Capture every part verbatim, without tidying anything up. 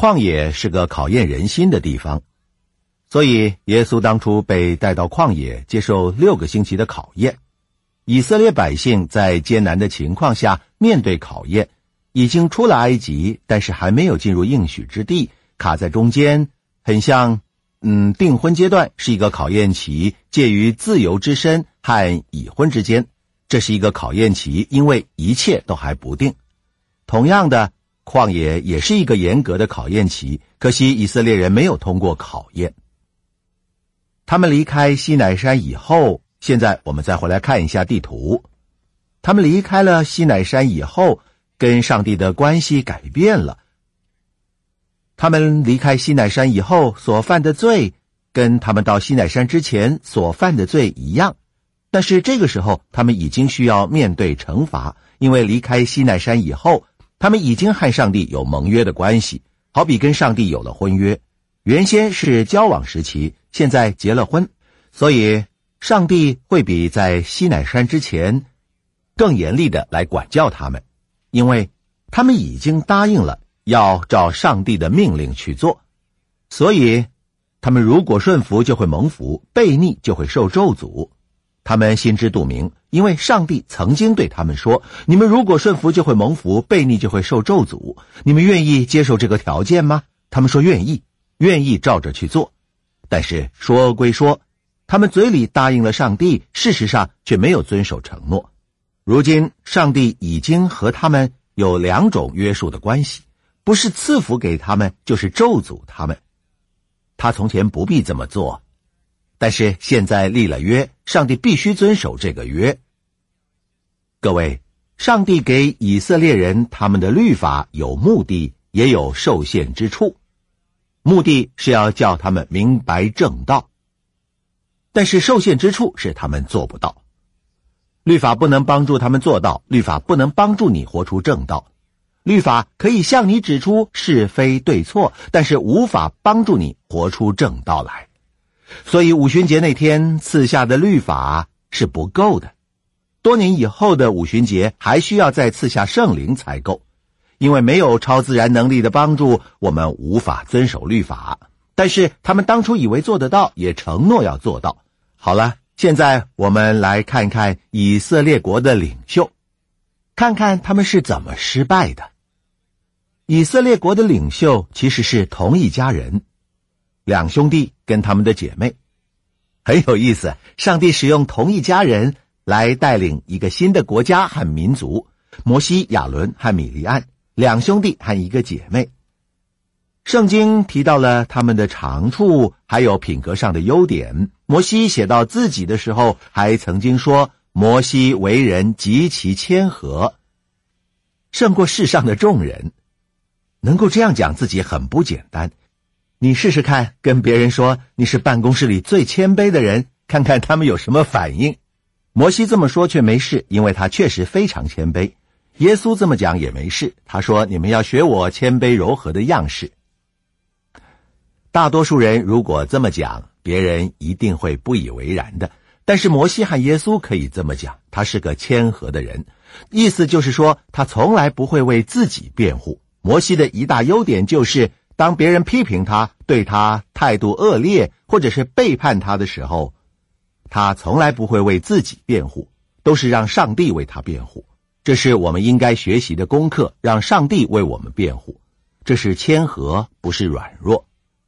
旷野是个考验人心的地方，所以耶稣当初被带到旷野接受六个星期的考验。以色列百姓在艰难的情况下面对考验，已经出了埃及，但是还没有进入应许之地，卡在中间，很像嗯，订婚阶段是一个考验期，介于自由之身和已婚之间，这是一个考验期，因为一切都还不定。同样的，旷野也是一个严格的考验期，可惜以色列人没有通过考验。他们离开西乃山以后，现在我们再回来看一下地图。他们离开了西乃山以后，跟上帝的关系改变了。他们离开西乃山以后所犯的罪，跟他们到西乃山之前所犯的罪一样，但是这个时候他们已经需要面对惩罚，因为离开西乃山以后，他们已经和上帝有盟约的关系，好比跟上帝有了婚约。原先是交往时期，现在结了婚，所以上帝会比在西乃山之前更严厉的来管教他们，因为他们已经答应了要照上帝的命令去做，所以他们如果顺服就会蒙福，悖逆就会受咒诅。他们心知肚明，因为上帝曾经对他们说，你们如果顺服就会蒙福，悖逆就会受咒诅。你们愿意接受这个条件吗？他们说愿意，愿意照着去做。但是说归说，他们嘴里答应了上帝，事实上却没有遵守承诺。如今上帝已经和他们有两种约束的关系，不是赐福给他们，就是咒诅他们。他从前不必这么做，但是现在立了约，上帝必须遵守这个约。各位，上帝给以色列人他们的律法有目的，也有受限之处。目的是要叫他们明白正道，但是受限之处是他们做不到。律法不能帮助他们做到，律法不能帮助你活出正道。律法可以向你指出是非对错，但是无法帮助你活出正道来。所以五旬节那天赐下的律法是不够的，多年以后的五旬节还需要再赐下圣灵才够。因为没有超自然能力的帮助，我们无法遵守律法，但是他们当初以为做得到，也承诺要做到。好了，现在我们来看看以色列国的领袖，看看他们是怎么失败的。以色列国的领袖其实是同一家人，两兄弟跟他们的姐妹。很有意思，上帝使用同一家人来带领一个新的国家和民族，摩西、亚伦和米利暗，两兄弟和一个姐妹。圣经提到了他们的长处，还有品格上的优点。摩西写到自己的时候，还曾经说，摩西为人极其谦和，胜过世上的众人。能够这样讲自己很不简单。你试试看，跟别人说你是办公室里最谦卑的人，看看他们有什么反应。摩西这么说却没事，因为他确实非常谦卑。耶稣这么讲也没事，他说你们要学我谦卑柔和的样式。大多数人如果这么讲，别人一定会不以为然的，但是摩西和耶稣可以这么讲，他是个谦和的人，意思就是说他从来不会为自己辩护。摩西的一大优点就是，当别人批评他，对他态度恶劣，或者是背叛他的时候，他从来不会为自己辩护，都是让上帝为他辩护。这是我们应该学习的功课，让上帝为我们辩护。这是谦和，不是软弱。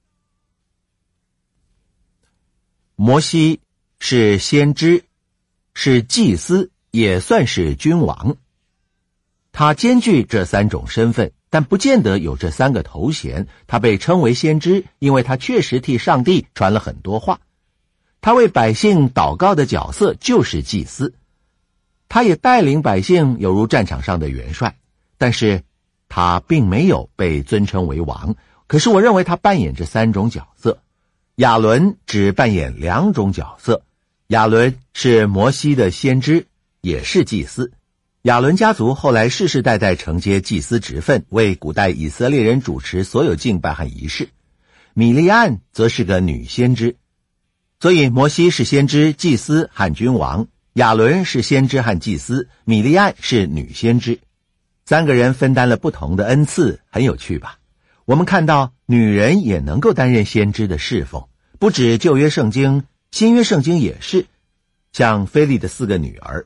摩西是先知，是祭司，也算是君王。他兼具这三种身份，但不见得有这三个头衔。他被称为先知，因为他确实替上帝传了很多话。他为百姓祷告的角色就是祭司。他也带领百姓犹如战场上的元帅，但是他并没有被尊称为王。可是我认为他扮演这三种角色。亚伦只扮演两种角色，亚伦是摩西的先知，也是祭司。亚伦家族后来世世代代承接祭司职分，为古代以色列人主持所有敬拜和仪式。米利暗则是个女先知，所以摩西是先知、祭司和君王，亚伦是先知和祭司，米利暗是女先知。三个人分担了不同的恩赐，很有趣吧？ 我们看到女人也能够担任先知的侍奉，不止旧约圣经，新约圣经也是。像腓利的四个女儿，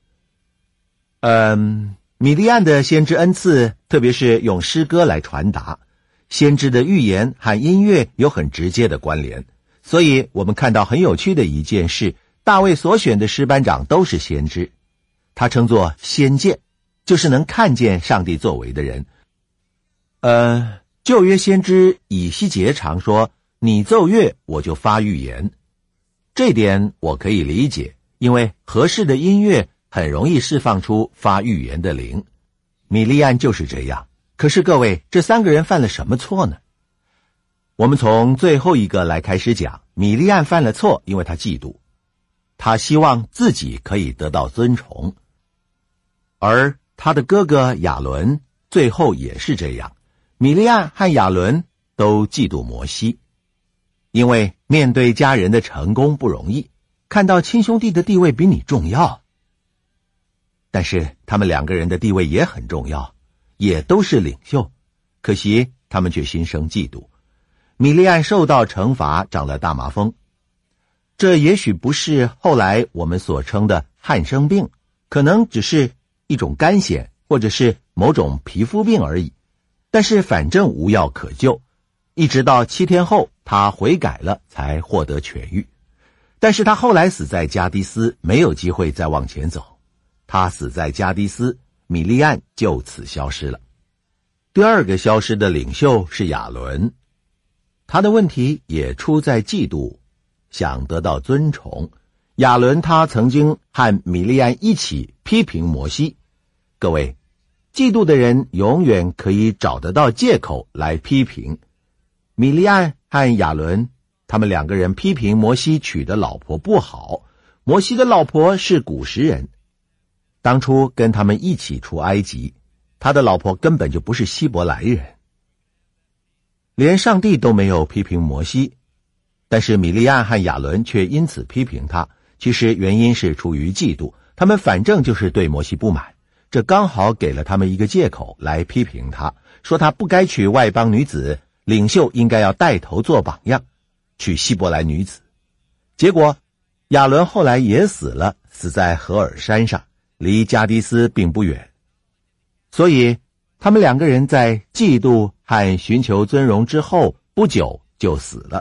嗯，米利暗的先知恩赐，特别是用诗歌来传达，先知的预言和音乐有很直接的关联。所以我们看到很有趣的一件事，大卫所选的诗班长都是先知，他称作先见，就是能看见上帝作为的人。呃，旧约先知以西结常说，你奏乐，我就发预言。这点我可以理解，因为合适的音乐很容易释放出发预言的灵。米利暗就是这样。可是各位，这三个人犯了什么错呢？我们从最后一个来开始讲。米利暗犯了错，因为他嫉妒，他希望自己可以得到尊崇。而他的哥哥亚伦最后也是这样。米利暗和亚伦都嫉妒摩西，因为面对家人的成功不容易，看到亲兄弟的地位比你重要。但是他们两个人的地位也很重要，也都是领袖，可惜他们却心生嫉妒。米利暗受到惩罚，长了大麻风。这也许不是后来我们所称的汗生病，可能只是一种干癣，或者是某种皮肤病而已。但是反正无药可救，一直到七天后他悔改了才获得痊愈。但是他后来死在加迪斯，没有机会再往前走。他死在加迪斯，米利暗就此消失了。第二个消失的领袖是亚伦，他的问题也出在嫉妒，想得到尊崇。亚伦他曾经和米利暗一起批评摩西。各位，嫉妒的人永远可以找得到借口来批评。米利暗和亚伦他们两个人批评摩西娶的老婆不好，摩西的老婆是古时人，当初跟他们一起出埃及，他的老婆根本就不是希伯来人。连上帝都没有批评摩西，但是米利暗和亚伦却因此批评他。其实原因是出于嫉妒，他们反正就是对摩西不满，这刚好给了他们一个借口来批评他，说他不该娶外邦女子，领袖应该要带头做榜样，娶希伯来女子。结果亚伦后来也死了，死在何尔山上，离加迪斯并不远。所以他们两个人在嫉妒和寻求尊荣之后不久就死了。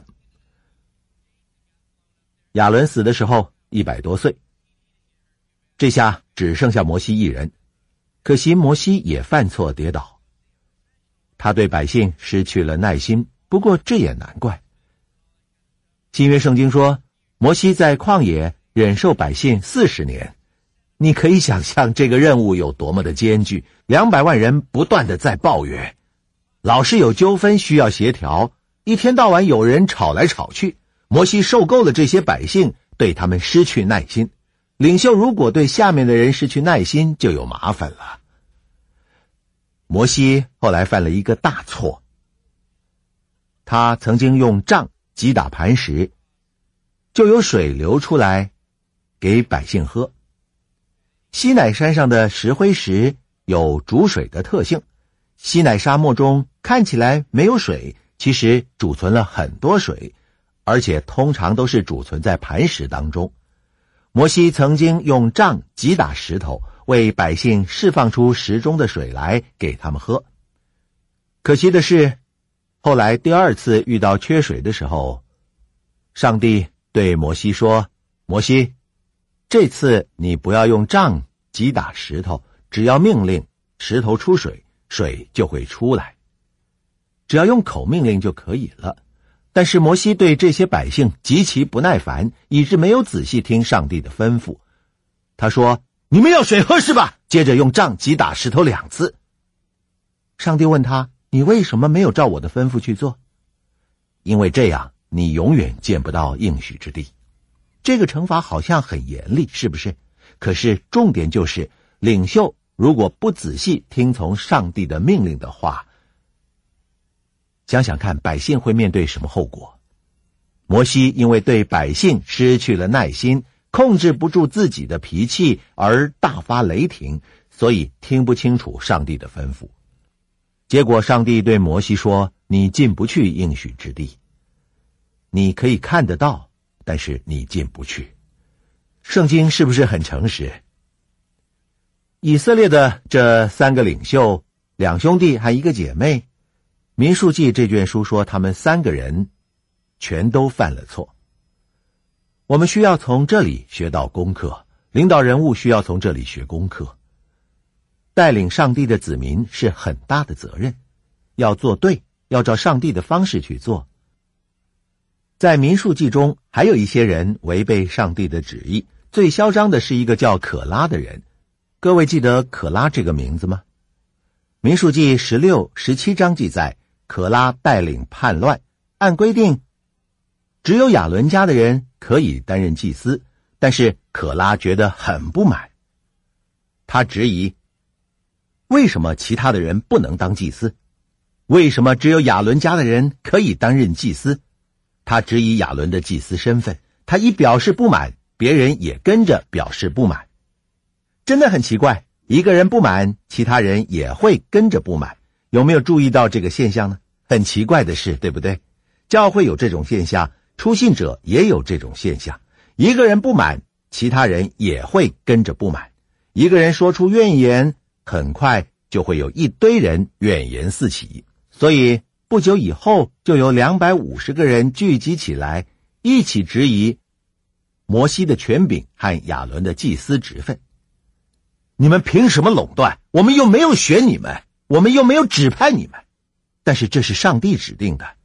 亚伦死的时候一百多岁，这下只剩下摩西一人。可惜摩西也犯错跌倒，他对百姓失去了耐心，不过这也难怪。新约圣经说，摩西在旷野忍受百姓四十年，你可以想象这个任务有多么的艰巨，两百万人不断的在抱怨，老是有纠纷需要协调，一天到晚有人吵来吵去。摩西受够了这些百姓，对他们失去耐心。领袖如果对下面的人失去耐心，就有麻烦了。摩西后来犯了一个大错，他曾经用杖击打磐石，就有水流出来给百姓喝。西乃山上的石灰石有煮水的特性，西乃沙漠中看起来没有水，其实储存了很多水，而且通常都是储存在磐石当中。摩西曾经用杖击打石头，为百姓释放出石中的水来给他们喝。可惜的是，后来第二次遇到缺水的时候，上帝对摩西说，摩西，这次你不要用杖击打石头，只要命令石头出水，水就会出来，只要用口命令就可以了。但是摩西对这些百姓极其不耐烦，以致没有仔细听上帝的吩咐。他说，你们要水喝是吧？接着用杖击打石头两次。上帝问他，你为什么没有照我的吩咐去做？因为这样你永远见不到应许之地。这个惩罚好像很严厉，是不是？可是重点就是，领袖如果不仔细听从上帝的命令的话，想想看百姓会面对什么后果。摩西因为对百姓失去了耐心，控制不住自己的脾气而大发雷霆，所以听不清楚上帝的吩咐。结果上帝对摩西说， 你进不去应许之地。你可以看得到，但是你进不去。圣经是不是很诚实？以色列的这三个领袖，两兄弟还一个姐妹，民数记这卷书说他们三个人全都犯了错。我们需要从这里学到功课，领导人物需要从这里学功课。带领上帝的子民是很大的责任，要做对，要照上帝的方式去做。在民数记中还有一些人违背上帝的旨意，最嚣张的是一个叫可拉的人。各位记得可拉这个名字吗？民数记十六、十七章记载，可拉带领叛乱，按规定只有亚伦家的人可以担任祭司，但是可拉觉得很不满。他质疑，为什么其他的人不能当祭司？为什么只有亚伦家的人可以担任祭司？他质疑亚伦的祭司身份，他一表示不满，别人也跟着表示不满。真的很奇怪，一个人不满，其他人也会跟着不满。有没有注意到这个现象呢？很奇怪的事，对不对？教会有这种现象，初信者也有这种现象。一个人不满，其他人也会跟着不满。一个人说出怨言，很快就会有一堆人怨言四起。所以不久以后，就有两百五十个人聚集起来，一起质疑摩西的权柄和亚伦的祭司职分。你们凭什么垄断？我们又没有选你们，我们又没有指派你们。但是这是上帝指定的。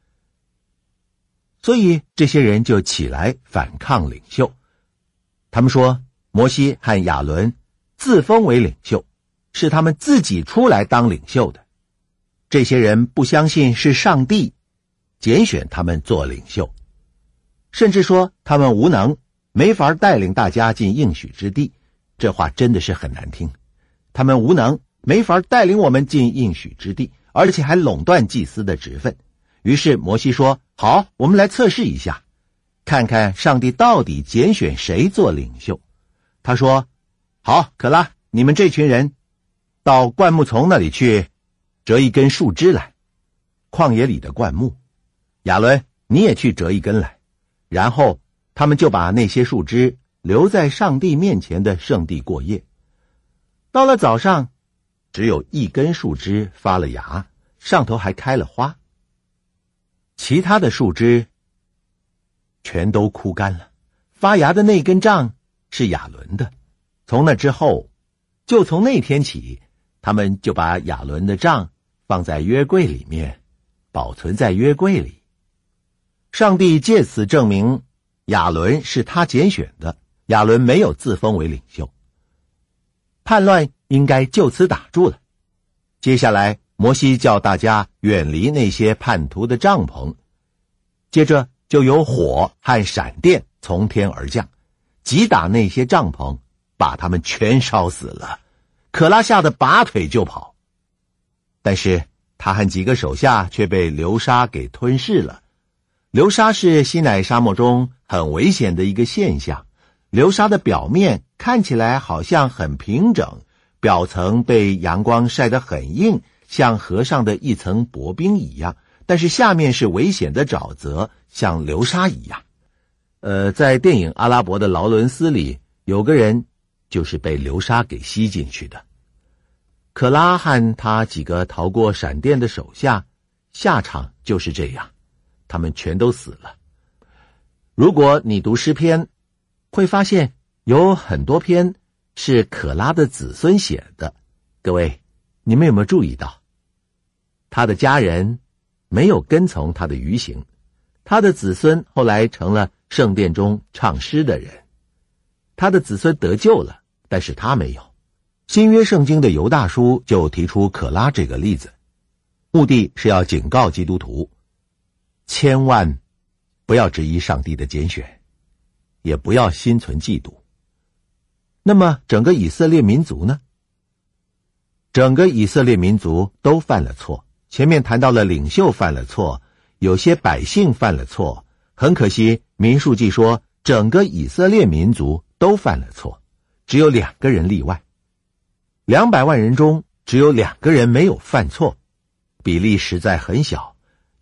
所以这些人就起来反抗领袖。他们说，摩西和亚伦自封为领袖，是他们自己出来当领袖的。这些人不相信是上帝拣选他们做领袖，甚至说他们无能，没法带领大家进应许之地。这话真的是很难听。他们无能，没法带领我们进应许之地，而且还垄断祭司的职分。于是摩西说，好，我们来测试一下，看看上帝到底拣选谁做领袖。他说，好，可拉，你们这群人到灌木丛那里去折一根树枝来，旷野里的灌木。亚伦，你也去折一根来。然后他们就把那些树枝留在上帝面前的圣地过夜。到了早上，只有一根树枝发了芽，上头还开了花，其他的树枝全都枯干了。发芽的那根杖是亚伦的。从那之后，就从那天起，他们就把亚伦的杖放在约柜里面，保存在约柜里。上帝借此证明亚伦是他拣选的，亚伦没有自封为领袖。叛乱应该就此打住了。接下来摩西叫大家远离那些叛徒的帐篷，接着就有火和闪电从天而降，击打那些帐篷，把他们全烧死了。可拉吓得拔腿就跑，但是他和几个手下却被流沙给吞噬了。流沙是西乃沙漠中很危险的一个现象。流沙的表面看起来好像很平整，表层被阳光晒得很硬，像河上的一层薄冰一样，但是下面是危险的沼泽，像流沙一样。呃，在电影《阿拉伯的劳伦斯》里，有个人就是被流沙给吸进去的。可拉和他几个逃过闪电的手下，下场就是这样，他们全都死了。如果你读诗篇，会发现有很多篇是可拉的子孙写的。各位，你们有没有注意到，他的家人没有跟从他的余行，他的子孙后来成了圣殿中唱诗的人。他的子孙得救了，但是他没有。新约圣经的犹大书就提出可拉这个例子，目的是要警告基督徒，千万不要质疑上帝的拣选，也不要心存嫉妒。那么整个以色列民族呢？整个以色列民族都犯了错。前面谈到了领袖犯了错，有些百姓犯了错。很可惜，民数记说整个以色列民族都犯了错，只有两个人例外。两百万人中只有两个人没有犯错，比例实在很小。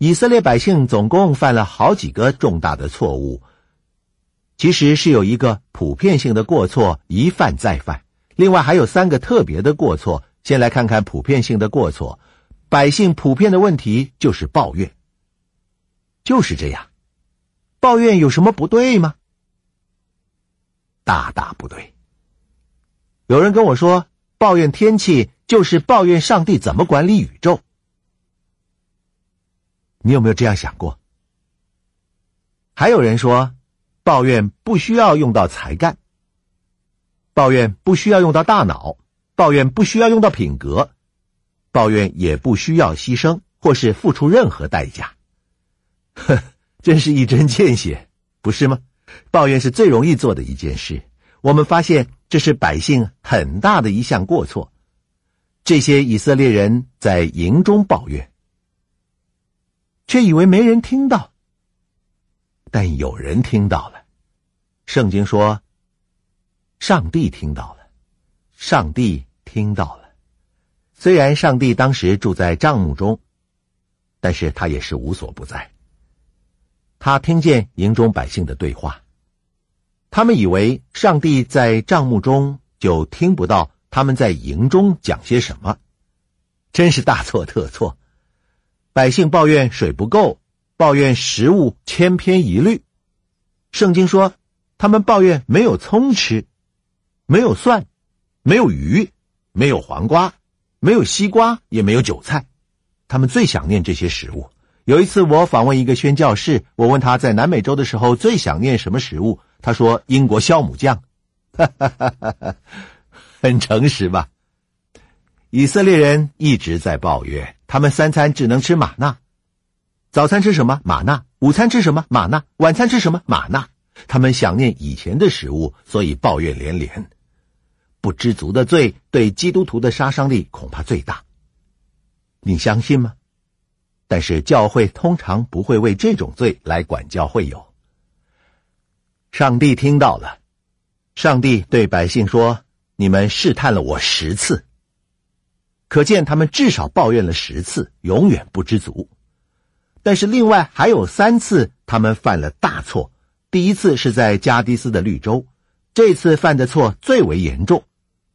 以色列百姓总共犯了好几个重大的错误，其实是有一个普遍性的过错，一犯再犯。另外还有三个特别的过错。先来看看普遍性的过错。百姓普遍的问题就是抱怨。就是这样。抱怨有什么不对吗？大大不对。有人跟我说，抱怨天气就是抱怨上帝怎么管理宇宙。你有没有这样想过？还有人说，抱怨不需要用到才干，抱怨不需要用到大脑，抱怨不需要用到品格，抱怨也不需要牺牲或是付出任何代价。呵，真是一针见血，不是吗？抱怨是最容易做的一件事。我们发现这是百姓很大的一项过错。这些以色列人在营中抱怨，却以为没人听到。但有人听到了。圣经说，上帝听到了，上帝听到了。虽然上帝当时住在帐幕中，但是他也是无所不在。他听见营中百姓的对话，他们以为上帝在帐幕中，就听不到他们在营中讲些什么。真是大错特错。百姓抱怨水不够，抱怨食物千篇一律。圣经说，他们抱怨没有葱吃，没有蒜，没有鱼，没有黄瓜，没有西瓜，也没有韭菜。他们最想念这些食物。有一次我访问一个宣教士，我问他在南美洲的时候最想念什么食物，他说英国酵母酱。哈哈哈哈哈，很诚实吧？以色列人一直在抱怨，他们三餐只能吃玛纳。早餐吃什么？玛纳。午餐吃什么？玛纳。晚餐吃什么？玛纳。他们想念以前的食物，所以抱怨连连。不知足的罪对基督徒的杀伤力恐怕最大。你相信吗？但是教会通常不会为这种罪来管教会友。上帝听到了，上帝对百姓说，你们试探了我十次。可见他们至少抱怨了十次，永远不知足。但是另外还有三次他们犯了大错。第一次是在加迪斯的绿洲，这次犯的错最为严重。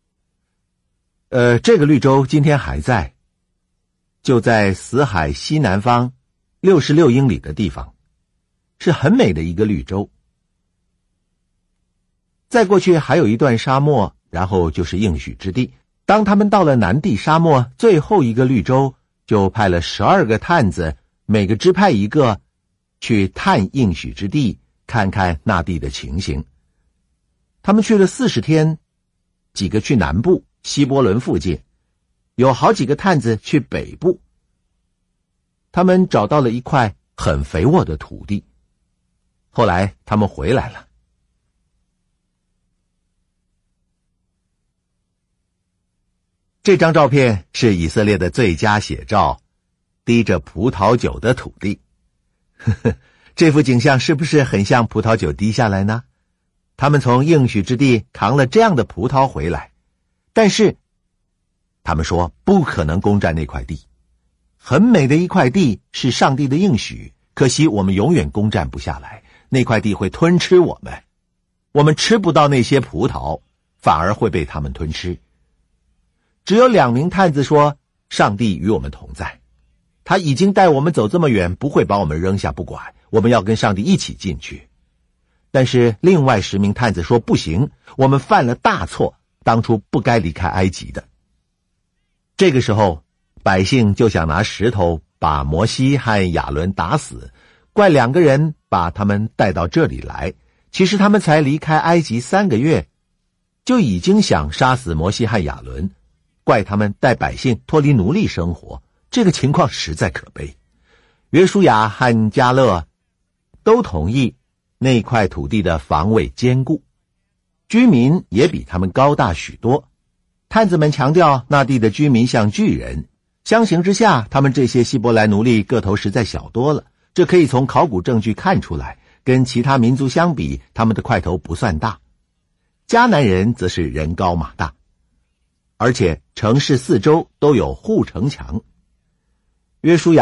呃，这个绿洲今天还在，就在死海西南方六十六英里的地方，是很美的一个绿洲。再过去还有一段沙漠，然后就是应许之地。当他们到了南地沙漠最后一个绿洲，就派了十二个探子，每个支派一个，去探应许之地，看看那地的情形。他们去了四十天，几个去南部希伯伦附近，有好几个探子去北部。他们找到了一块很肥沃的土地。后来他们回来了。这张照片是以色列的最佳写照，滴着葡萄酒的土地。呵呵，这幅景象是不是很像葡萄酒滴下来呢？他们从应许之地扛了这样的葡萄回来，但是他们说不可能攻占那块地。很美的一块地，是上帝的应许，可惜我们永远攻占不下来，那块地会吞吃我们，我们吃不到那些葡萄，反而会被他们吞吃。只有两名探子说，上帝与我们同在，他已经带我们走这么远，不会把我们扔下不管，我们要跟上帝一起进去。但是另外十名探子说不行，我们犯了大错，当初不该离开埃及的。这个时候百姓就想拿石头把摩西和亚伦打死，怪两个人把他们带到这里来。其实他们才离开埃及三个月，就已经想杀死摩西和亚伦，怪他们带百姓脱离奴隶生活，这个情况实在可悲。约书亚和迦勒都同意那块土地的防卫坚固，居民也比他们高大许多。探子们强调那地的居民像巨人，相形之下，他们这些希伯来奴隶个头实在小多了，这可以从考古证据看出来，跟其他民族相比，他们的块头不算大。迦南人则是人高马大，而且城市四周都有护城墙。约书亚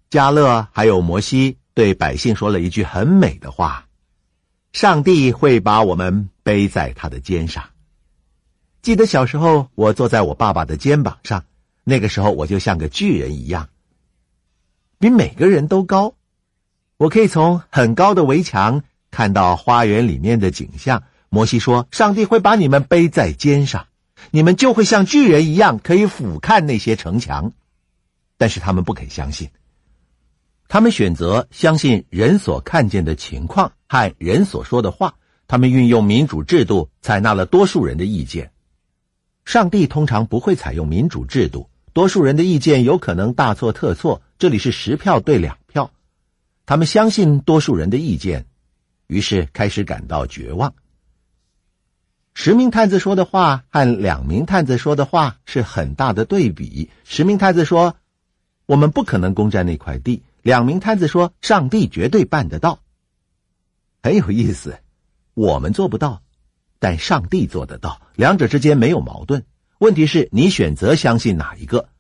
迦勒还有摩西对百姓说了一句很美的话：上帝会把我们背在他的肩上。记得小时候我坐在我爸爸的肩膀上，那个时候我就像个巨人一样，比每个人都高。我可以从很高的围墙看到花园里面的景象。摩西说，上帝会把你们背在肩上，你们就会像巨人一样可以俯瞰那些城墙。但是他们不肯相信，他们选择相信人所看见的情况和人所说的话，他们运用民主制度采纳了多数人的意见。上帝通常不会采用民主制度，多数人的意见有可能大错特错，这里是十票对两票。他们相信多数人的意见，于是开始感到绝望。十名探子说的话和两名探子说的话是很大的对比。十名探子说，我们不可能攻占那块地，两名探子说，上帝绝对办得到。很有意思，我们做不到，但上帝做得到，两者之间没有矛盾。问题是你选择相信哪一个。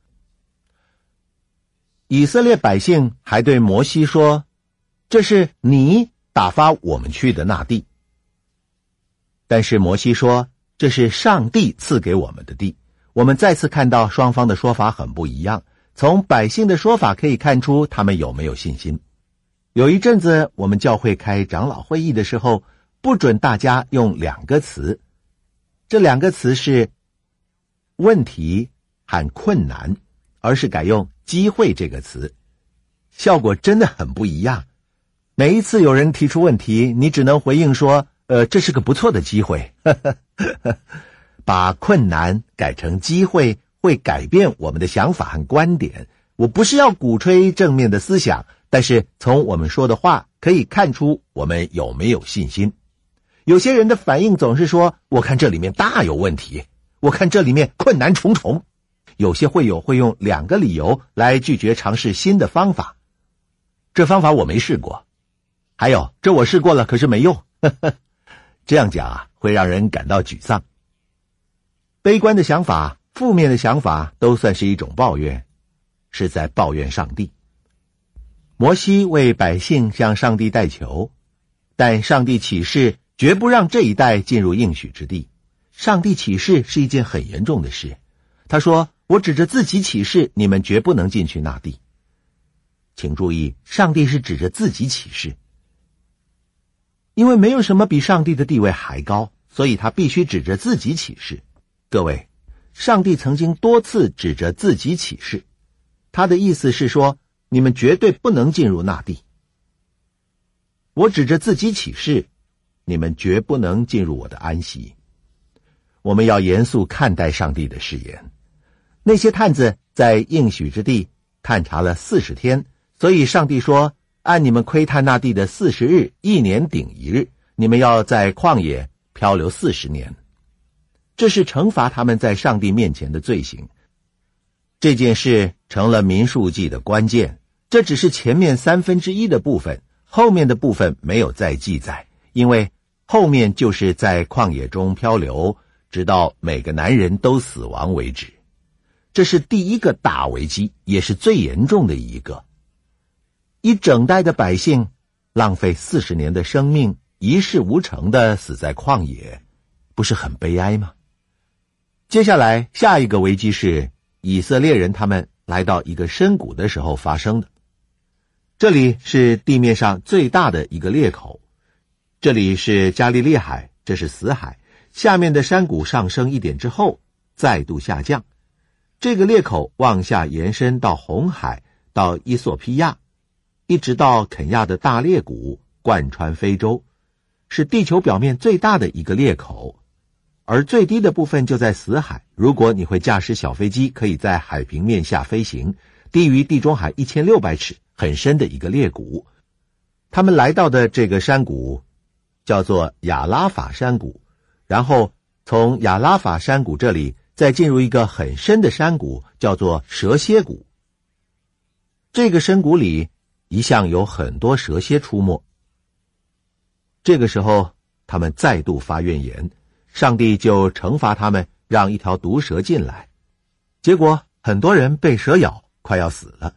以色列百姓还对摩西说，这是你打发我们去的那地。但是摩西说，这是上帝赐给我们的地。我们再次看到双方的说法很不一样，从百姓的说法可以看出他们有没有信心。有一阵子我们教会开长老会议的时候，不准大家用两个词，这两个词是问题和困难，而是改用机会这个词，效果真的很不一样。每一次有人提出问题，你只能回应说，呃，这是个不错的机会。把困难改成机会，会改变我们的想法和观点。我不是要鼓吹正面的思想，但是从我们说的话可以看出我们有没有信心。有些人的反应总是说，我看这里面大有问题，我看这里面困难重重。有些会友会用两个理由来拒绝尝试新的方法。这方法我没试过，还有这我试过了，可是没用。这样讲啊，会让人感到沮丧。悲观的想法，负面的想法都算是一种抱怨，是在抱怨上帝。摩西为百姓向上帝代求，但上帝启示绝不让这一代进入应许之地。上帝启示是一件很严重的事。他说，我指着自己启示，你们绝不能进去那地。请注意，上帝是指着自己启示，因为没有什么比上帝的地位还高，所以他必须指着自己启示。各位，上帝曾经多次指着自己启示，他的意思是说，你们绝对不能进入那地。我指着自己启示，你们绝不能进入我的安息。我们要严肃看待上帝的誓言。那些探子在应许之地探查了四十天，所以上帝说，按你们窥探那地的四十日，一年顶一日，你们要在旷野漂流四十年。这是惩罚他们在上帝面前的罪行。这件事成了民数记的关键，这只是前面三分之一的部分，后面的部分没有再记载，因为后面就是在旷野中漂流，直到每个男人都死亡为止。这是第一个大危机，也是最严重的一个。一整代的百姓浪费四十年的生命，一事无成的死在旷野，不是很悲哀吗？接下来下一个危机是以色列人他们来到一个深谷的时候发生的。这里是地面上最大的一个裂口，这里是加利利海，这是死海，下面的山谷上升一点之后再度下降。这个裂口往下延伸到红海，到伊索匹亚，一直到肯亚的大裂谷，贯穿非洲，是地球表面最大的一个裂口。而最低的部分就在死海，如果你会驾驶小飞机，可以在海平面下飞行，低于地中海一千六百尺，很深的一个裂谷。他们来到的这个山谷叫做亚拉法山谷，然后从亚拉法山谷这里再进入一个很深的山谷，叫做蛇蝎谷。这个深谷里一向有很多蛇蝎出没。这个时候他们再度发怨言，上帝就惩罚他们，让一条毒蛇进来，结果很多人被蛇咬，快要死了。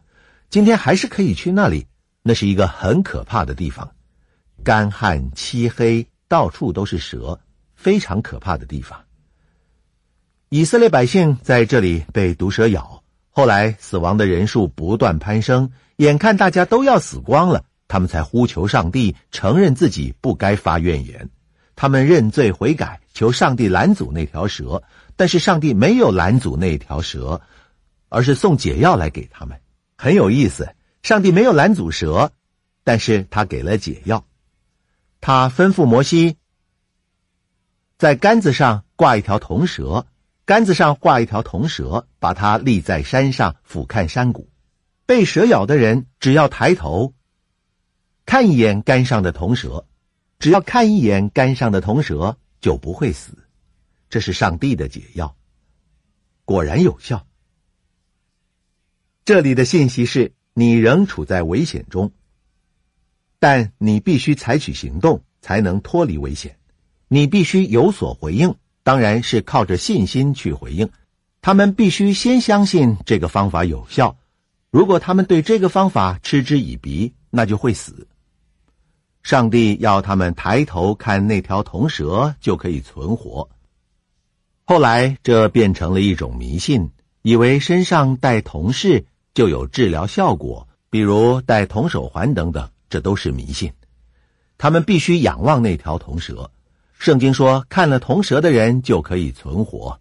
今天还是可以去那里，那是一个很可怕的地方，干旱漆黑，到处都是蛇，非常可怕的地方。以色列百姓在这里被毒蛇咬，后来死亡的人数不断攀升，眼看大家都要死光了，他们才呼求上帝，承认自己不该发怨言。他们认罪悔改，求上帝拦阻那条蛇，但是上帝没有拦阻那条蛇，而是送解药来给他们。很有意思，上帝没有拦阻蛇，但是他给了解药。他吩咐摩西在杆子上挂一条铜蛇，杆子上挂一条铜蛇，把它立在山上，俯瞰山谷。被蛇咬的人只要抬头看一眼杆上的铜蛇，只要看一眼杆上的铜蛇就不会死。这是上帝的解药，果然有效。这里的信息是，你仍处在危险中，但你必须采取行动才能脱离危险。你必须有所回应，当然是靠着信心去回应。他们必须先相信这个方法有效，如果他们对这个方法嗤之以鼻，那就会死。上帝要他们抬头看那条铜蛇就可以存活。后来这变成了一种迷信，以为身上戴铜饰就有治疗效果，比如戴铜手环等等，这都是迷信。他们必须仰望那条铜蛇，圣经说看了铜蛇的人就可以存活。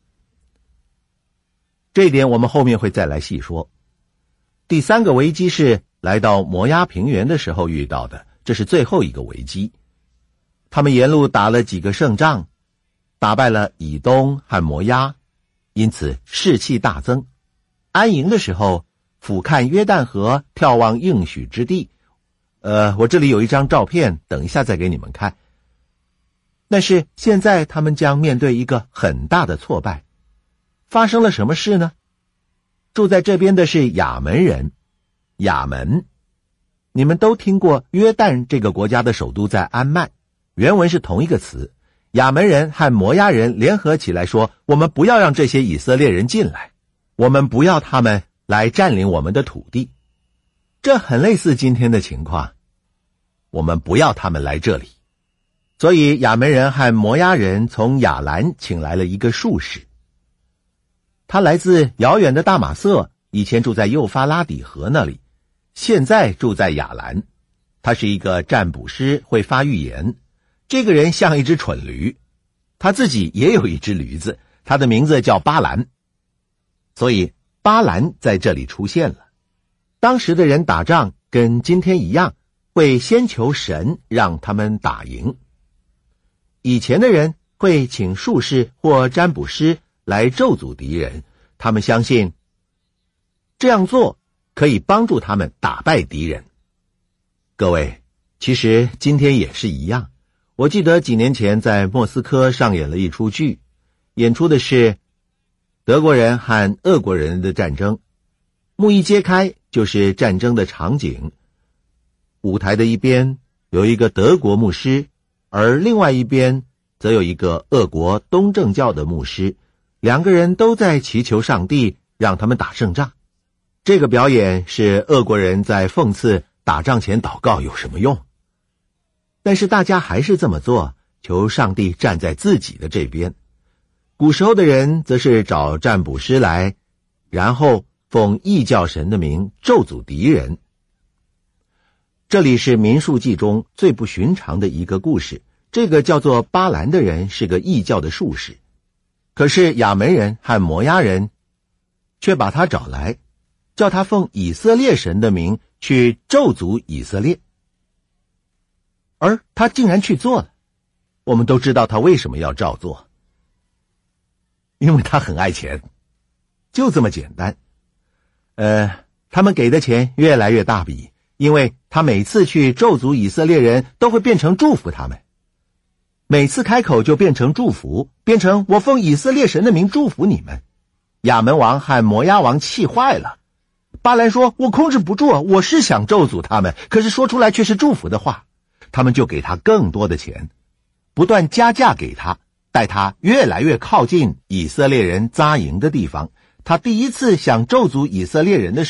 这一点我们后面会再来细说。第三个危机是来到摩押平原的时候遇到的，这是最后一个危机。他们沿路打了几个胜仗，打败了以东和摩押，因此士气大增。安营的时候，俯瞰约旦河，眺望应许之地。呃，我这里有一张照片，等一下再给你们看。但是现在他们将面对一个很大的挫败。发生了什么事呢？住在这边的是亚门人。亚门，你们都听过约旦这个国家的首都在安曼，原文是同一个词。亚门人和摩押人联合起来说，我们不要让这些以色列人进来，我们不要他们来占领我们的土地。这很类似今天的情况，我们不要他们来这里。所以亚门人和摩押人从亚兰请来了一个术士，他来自遥远的大马色，以前住在幼发拉底河那里，现在住在亚兰。他是一个占卜师，会发预言。这个人像一只蠢驴，他自己也有一只驴子，他的名字叫巴兰。所以巴兰在这里出现了。当时的人打仗跟今天一样，会先求神让他们打赢。以前的人会请术士或占卜师来咒诅敌人，他们相信这样做可以帮助他们打败敌人。各位，其实今天也是一样。我记得几年前在莫斯科上演了一出剧，演出的是德国人和俄国人的战争。幕一揭开就是战争的场景，舞台的一边有一个德国牧师，而另外一边则有一个俄国东正教的牧师，两个人都在祈求上帝让他们打胜仗。这个表演是俄国人在讽刺打仗前祷告有什么用，但是大家还是这么做，求上帝站在自己的这边。古时候的人则是找占卜师来，然后奉异教神的名咒诅敌人。这里是民数记中最不寻常的一个故事，这个叫做巴兰的人是个异教的术士，可是亚门人和摩押人却把他找来，叫他奉以色列神的名去咒诅以色列，而他竟然去做了。我们都知道他为什么要照做，因为他很爱钱，就这么简单。呃，他们给的钱越来越大笔，因为他每次去咒诅以色列人都会变成祝福他们，每次开口就变成祝福，变成我奉以色列神的名祝福你们。亚门王和摩押王气坏了，巴兰说，我控制不住，我是想咒诅他们，可是说出来却是祝福的话。他们就给他更多的钱，不断加价给他，带他越来越靠近以色列人扎营的地方。他第一次想咒诅以色列人的时候，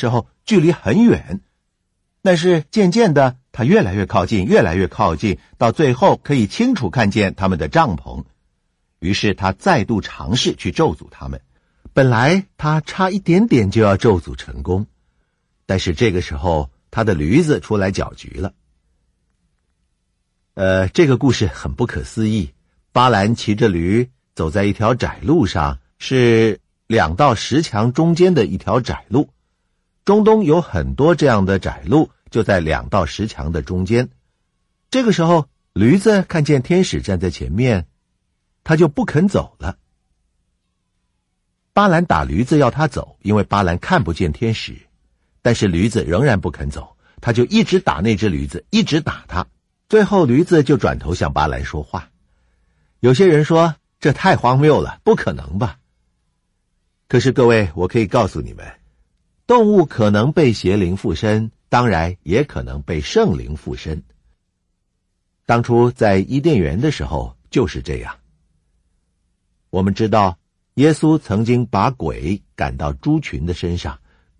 距离很远。但是渐渐的，他越来越靠近，越来越靠近，到最后可以清楚看见他们的帐篷。于是他再度尝试去咒诅他们。本来他差一点点就要咒诅成功，但是这个时候他的驴子出来搅局了。呃，这个故事很不可思议。巴兰骑着驴走在一条窄路上，是两道石墙中间的一条窄路。中东有很多这样的窄路，就在两道石墙的中间。这个时候，驴子看见天使站在前面，他就不肯走了。巴兰打驴子要他走，因为巴兰看不见天使，但是驴子仍然不肯走，他就一直打那只驴子，一直打他。最后驴子就转头向巴兰说话。有些人说这太荒谬了，不可能吧？可是各位，我可以告诉你们，动物可能被邪灵附身，当然也可能被圣灵附身。当初在伊甸园的时候就是这样。我们知道耶稣曾经把鬼赶到猪群的身上。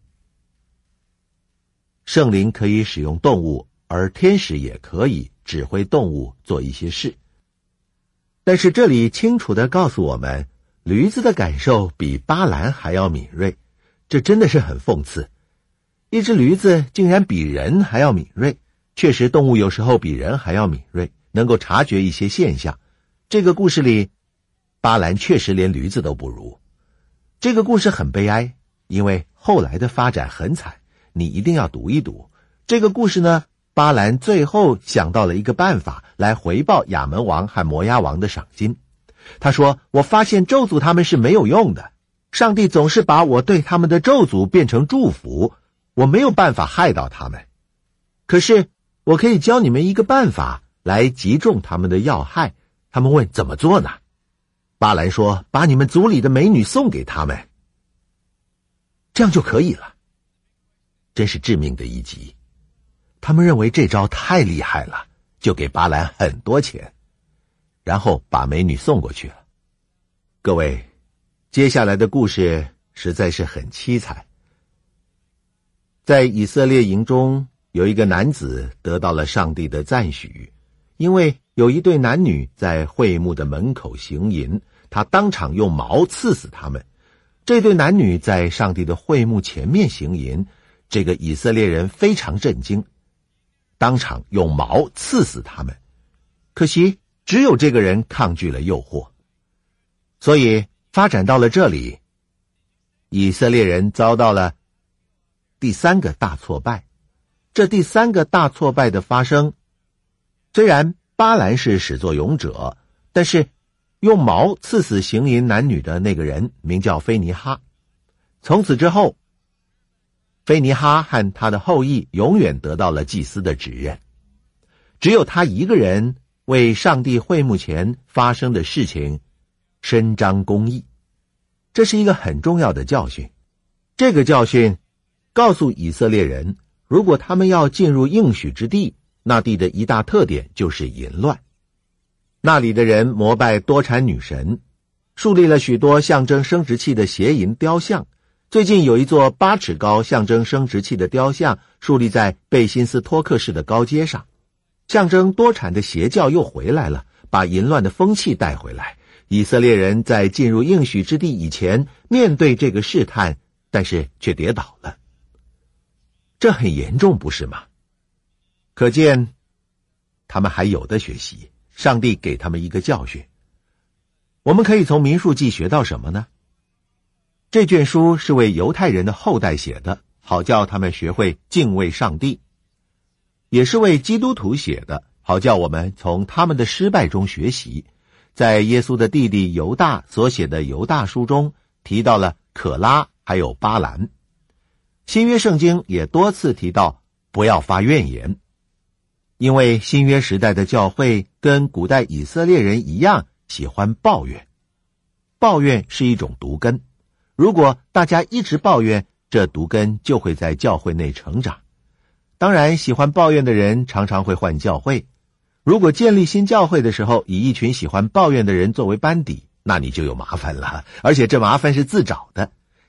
圣灵可以使用动物，而天使也可以指挥动物做一些事。但是这里清楚地告诉我们，驴子的感受比巴兰还要敏锐，这真的是很讽刺。一只驴子竟然比人还要敏锐。确实动物有时候比人还要敏锐，能够察觉一些现象。这个故事里，巴兰确实连驴子都不如。这个故事很悲哀，因为后来的发展很惨，你一定要读一读。这个故事呢，巴兰最后想到了一个办法来回报亚门王和摩押王的赏金。他说，我发现咒诅他们是没有用的，上帝总是把我对他们的咒诅变成祝福，我没有办法害到他们。可是我可以教你们一个办法来击中他们的要害。他们问怎么做呢？巴兰说，把你们族里的美女送给他们，这样就可以了。真是致命的一击。他们认为这招太厉害了，就给巴兰很多钱，然后把美女送过去了。各位，接下来的故事实在是很凄惨。在以色列营中，有一个男子得到了上帝的赞许，因为有一对男女在会幕的门口行淫，他当场用矛刺死他们。这对男女在上帝的会幕前面行淫，这个以色列人非常震惊，当场用矛刺死他们。可惜只有这个人抗拒了诱惑，所以发展到了这里，以色列人遭到了第三个大挫败。这第三个大挫败的发生，虽然巴兰是始作俑者，但是用矛刺死行淫男女的那个人名叫菲尼哈。从此之后，菲尼哈和他的后裔永远得到了祭司的职任，只有他一个人为上帝会幕前发生的事情伸张公义。这是一个很重要的教训。这个教训告诉以色列人，如果他们要进入应许之地，那地的一大特点就是淫乱。那里的人膜拜多产女神，树立了许多象征生殖器的邪淫雕像。最近有一座八尺高象征生殖器的雕像树立在贝辛斯托克市的高街上，象征多产的邪教又回来了，把淫乱的风气带回来。以色列人在进入应许之地以前面对这个试探，但是却跌倒了。这很严重，不是吗？可见他们还有的学习，上帝给他们一个教训。我们可以从民数记学到什么呢？这卷书是为犹太人的后代写的，好叫他们学会敬畏上帝，也是为基督徒写的，好叫我们从他们的失败中学习。在耶稣的弟弟犹大所写的犹大书中提到了可拉还有巴兰。新约圣经也多次提到不要发怨言，因为新约时代的教会跟古代以色列人一样喜欢抱怨。抱怨是一种毒根，如果大家一直抱怨，这毒根就会在教会内成长。当然，喜欢抱怨的人常常会换教会。如果建立新教会的时候以一群喜欢抱怨的人作为班底，那你就有麻烦了，而且这麻烦是自找的。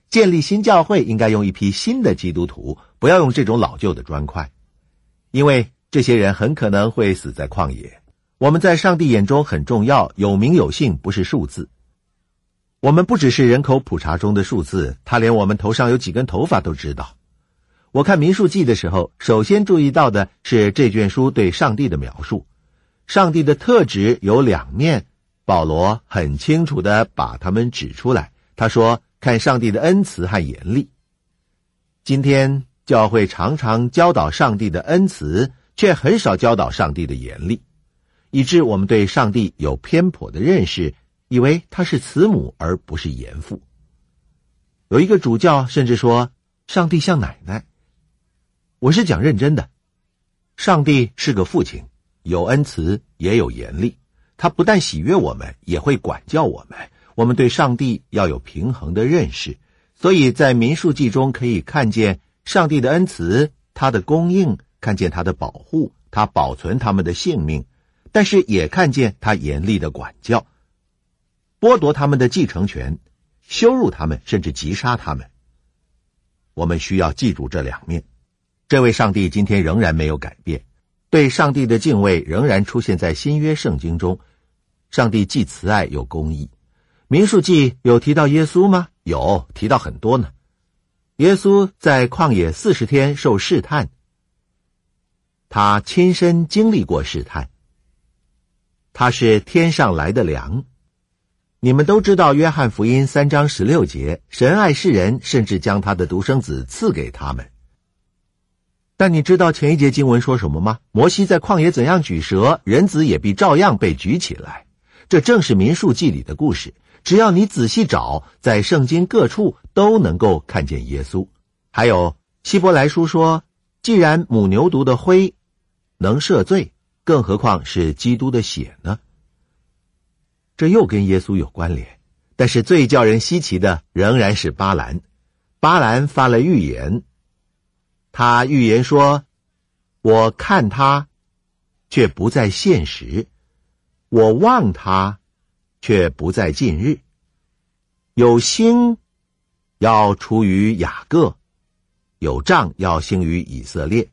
建立新教会应该用一批新的基督徒，不要用这种老旧的砖块，因为这些人很可能会死在旷野。我们在上帝眼中很重要，有名有姓，不是数字。我们不只是人口普查中的数字，他连我们头上有几根头发都知道。我看民数记的时候，首先注意到的是这卷书对上帝的描述。上帝的特质有两面，保罗很清楚地把它们指出来。他说，看上帝的恩慈和严厉。今天教会常常教导上帝的恩慈，却很少教导上帝的严厉，以致我们对上帝有偏颇的认识，以为他是慈母而不是严父。有一个主教甚至说，上帝像奶奶。我是讲认真的，上帝是个父亲，有恩慈也有严厉，他不但喜悦我们，也会管教我们。我们对上帝要有平衡的认识，所以在民数记中可以看见上帝的恩慈，他的供应，看见他的保护，他保存他们的性命，但是也看见他严厉的管教，剥夺他们的继承权，羞辱他们，甚至击杀他们。我们需要记住这两面。这位上帝今天仍然没有改变，对上帝的敬畏仍然出现在新约圣经中。上帝既慈爱又公义。民数记有提到耶稣吗？有，提到很多呢。耶稣在旷野四十天受试探，他亲身经历过试探，他是天上来的粮。你们都知道约翰福音三章十六节，神爱世人，甚至将他的独生子赐给他们。但你知道前一节经文说什么吗？摩西在旷野怎样举蛇，人子也必照样被举起来。这正是民数记里的故事，只要你仔细找，在圣经各处都能够看见耶稣。还有希伯来书说，既然母牛犊的灰能赦罪，更何况是基督的血呢？这又跟耶稣有关联。但是最叫人稀奇的仍然是巴兰。巴兰发了预言，他预言说，我看他却不在现实，我望他却不在近日，有星要出于雅各，有杖要兴于以色列。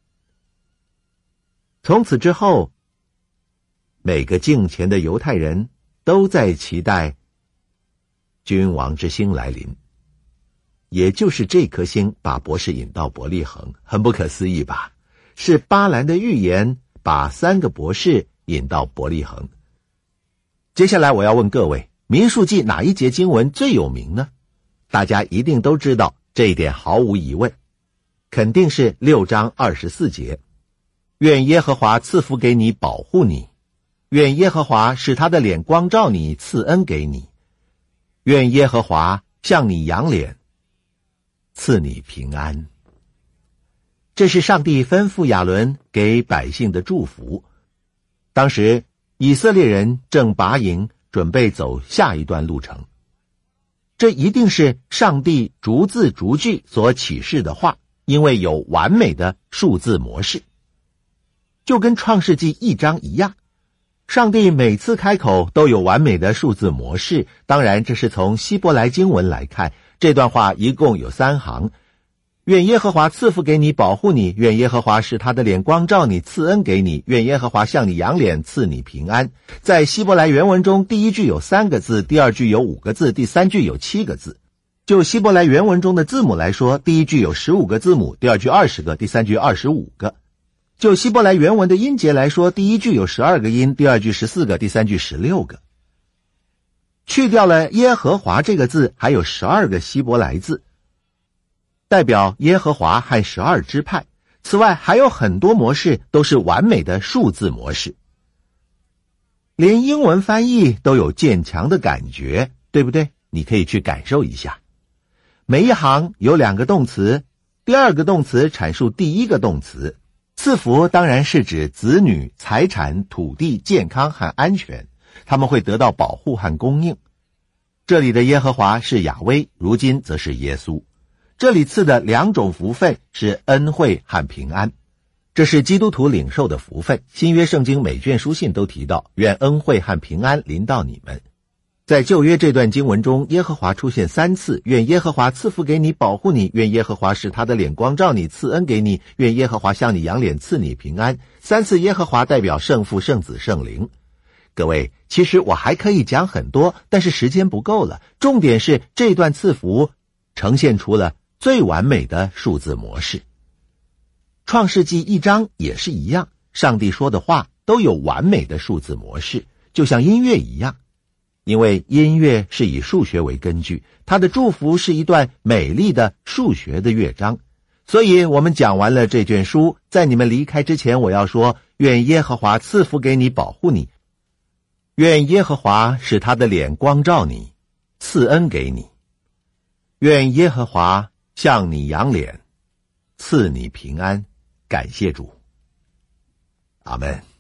从此之后，每个敬虔的犹太人都在期待君王之星来临，也就是这颗星把博士引到伯利恒，很不可思议吧？是巴兰的预言把三个博士引到伯利恒。接下来我要问各位，民数记哪一节经文最有名呢？大家一定都知道，这一点毫无疑问，肯定是六章二十四节。愿耶和华赐福给你，保护你；愿耶和华使他的脸光照你，赐恩给你；愿耶和华向你扬脸，赐你平安。这是上帝吩咐亚伦给百姓的祝福。当时以色列人正拔营，准备走下一段路程。这一定是上帝逐字逐句所启示的话，因为有完美的数字模式。就跟创世纪一章一样，上帝每次开口都有完美的数字模式。当然这是从希伯来经文来看，这段话一共有三行。愿耶和华赐福给你，保护你；愿耶和华使他的脸光照你，赐恩给你；愿耶和华向你扬脸，赐你平安。在希伯来原文中，第一句有三个字，第二句有五个字，第三句有七个字。就希伯来原文中的字母来说，第一句有十五个字母，第二句二十个，第三句二十五个。就希伯来原文的音节来说，第一句有十二个音，第二句十四个，第三句十六个。去掉了耶和华这个字，还有十二个希伯来字，代表耶和华和十二支派。此外还有很多模式都是完美的数字模式，连英文翻译都有渐强的感觉，对不对？你可以去感受一下。每一行有两个动词，第二个动词阐述第一个动词。赐福当然是指子女、财产、土地、健康和安全，他们会得到保护和供应。这里的耶和华是亚威，如今则是耶稣。这里赐的两种福分是恩惠和平安，这是基督徒领受的福分。新约圣经每卷书信都提到，愿恩惠和平安临到你们。 在旧约这段经文中，耶和华出现三次，愿耶和华赐福给你，保护你，愿耶和华使他的脸光照你，赐恩给你，愿耶和华向你扬脸，赐你平安。三次耶和华代表圣父、圣子、圣灵。各位，其实我还可以讲很多，但是时间不够了。重点是这段赐福呈现出了最完美的数字模式。创世纪一章也是一样，上帝说的话都有完美的数字模式，就像音乐一样。因为音乐是以数学为根据，它的祝福是一段美丽的数学的乐章。所以我们讲完了这卷书，在你们离开之前，我要说，愿耶和华赐福给你，保护你，愿耶和华使他的脸光照你，赐恩给你，愿耶和华向你扬脸，赐你平安。感谢主，阿们。